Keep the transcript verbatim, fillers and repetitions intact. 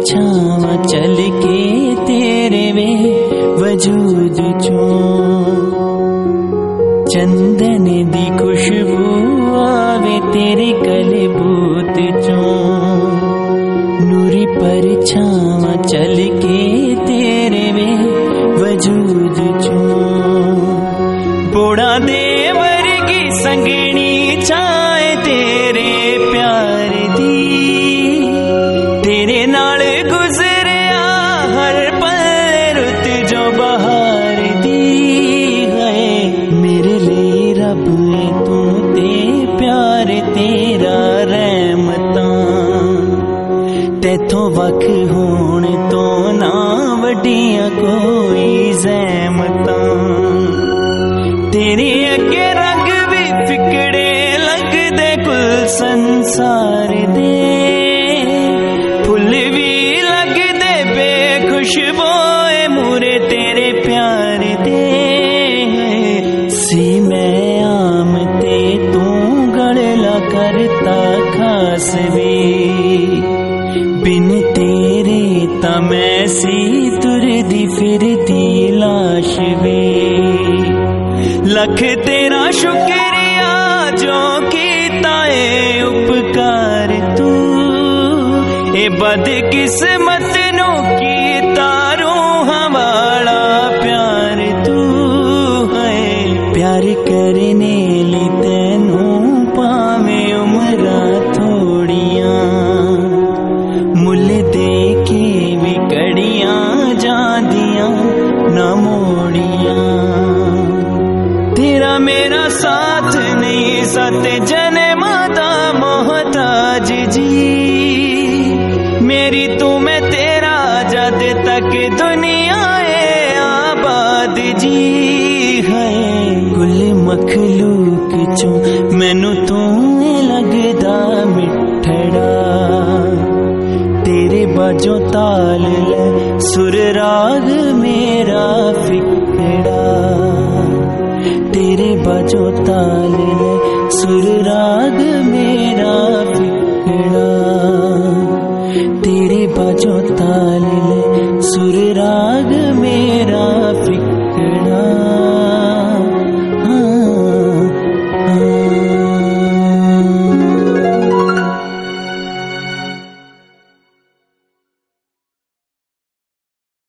परछावां चल के तेरे वे वजूद चों, चंदन दी खुशबू आवे तेरे कलबूत चों, नूरी परछावां चल के तेरे वे वजूद चों, बोड़ा दे वर्गी संगनी छाए तेरे प्यार दी, तेरे नाल गुजरिया हर पल रुत जो बहार दी है, मेरे लिए रब है तू ते प्यार तेरा रहमतां, तैथों वख होण तो ना वड्डियां कोई ज़हमतां, तेरे अगे रंग भी फिकड़े लगदे कुल संसार दे, फुल भी लगदे बेखुशबोए मूरे तेरे प्यार दे, सी मैं आम ते तू गड़ला करता खास वे, बिन तेरे ता मैं सी तुरदी फिरदी लाश वे, लख तेरा शुक्रिया जो कीता है उपकार तू, ए बद किस्मत नू कीता रूहां वाला प्यार तू है, प्यार करने ली तैनू पावे उमरां थोड़ियां, मुल दे के भी कड़ियां जांदियां ना मोड़ियां, तेरा मेरा साथ नहीं सते जन्मा दा मोहताज जी, मेरी तू मैं तेरा जद तक दुनिया है आबाद जी है, कुल मखलूक चों मैनू तू लगदा मिठड़ा, तेरे बाजों ताल ले सुर राग मेरा फिकड़ा, तेरे बाजों ताल ले सुर राग मेरा फिकड़ा, तेरे बाजों ताल ले सुर राग